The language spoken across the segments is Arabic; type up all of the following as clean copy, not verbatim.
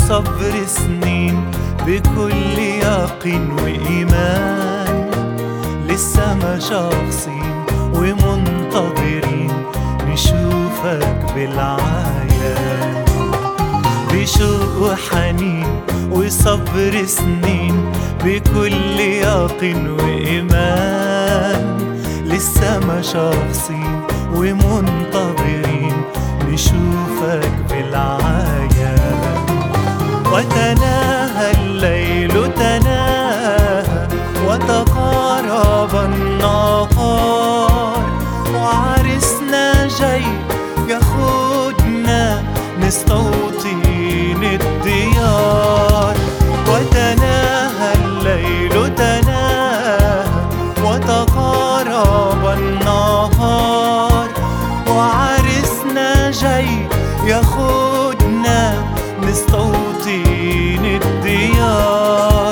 وصبر سنين بكل يقين وإيمان، لسه ما شخصين ومنتظرين نشوفك بالعيان. بشوق وحنين وصبر سنين بكل يقين وإيمان، لسه ما شخصين ومنتظرين نشوفك بالعيان. وتناهى الليل تناهى وتقارب النهار، وعرسنا جاي ياخدنا نستوطن الديار. وتناهى الليل تناهى وتقارب النهار، وعرسنا جاي ياخدنا نستوطن الديار.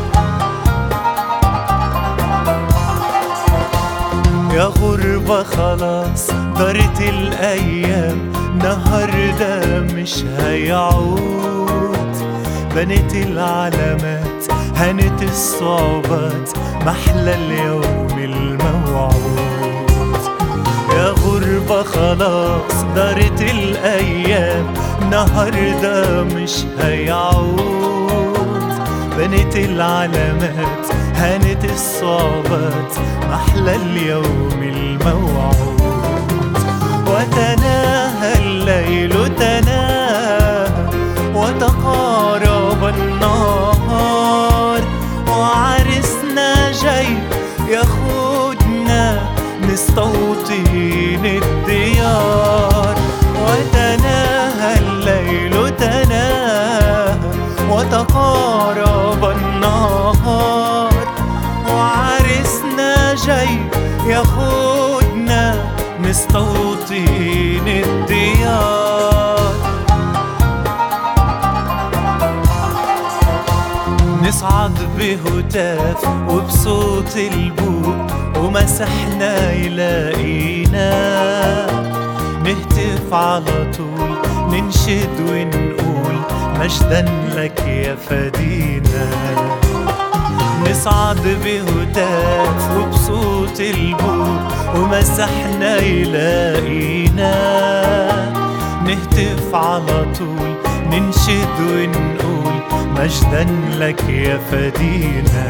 يا غربة خلاص دارت الأيام، نهار ده مش هيعود. بنت العلامات هانت الصعوبات، محلى اليوم الموعود. يا غربة خلاص دارت الأيام، نهار ده مش هيعود. بنت العلامات هانت الصعوبات، محلى اليوم الموعود. وتناهى الليل تناهى وتقارب النهار، وعرسنا جاي ياخدنا نستوطن الديار. وتناهى الليل تناهى وتقارب النهار، وعرسنا جاي ياخدنا نستوطن الديار. نصعد بهتاف وبصوت البوق، ومسحنا يلاقينا نهتف على طول، ننشد ونقول مجدا لك يا فدينا. نصعد بهتاف وبصوت البوق، ومسحنا يلاقينا نهتف على طول، ننشد ونقول مجدا لك يا فدينا.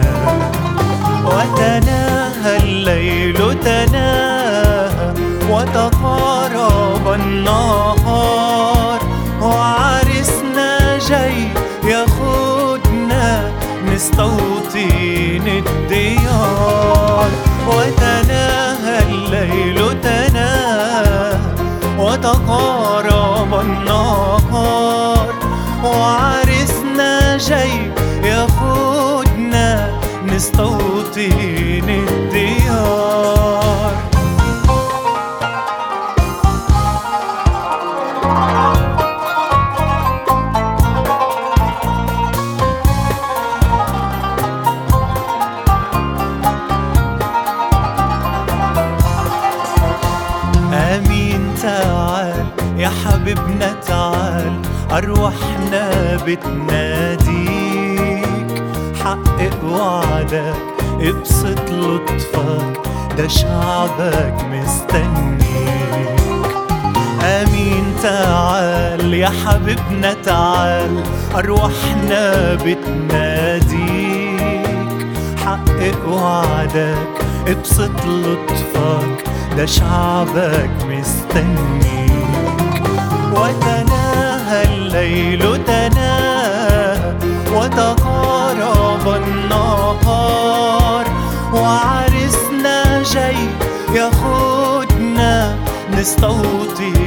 وتناهى الليل تناهى وتقارب النهار، وعرسنا جاي ياخدنا نستوطن الديار. وتناهى الليل تناهى وتقارب النهار، وعرسنا جاي ياخدنا نستوطن الديار. آمين تعال يا حبيبنا تعال، أرواحنا بتناديك. حقق وعدك ابسط لطفك، ده شعبك مستنيك. آمين تعال يا حبيبنا تعال، أرواحنا بتناديك. حقق وعدك ابسط لطفك، ده شعبك مستنيك. وتناهى الليل تناهى وتقارب النهار، وعرسنا جاي ياخدنا نستوطن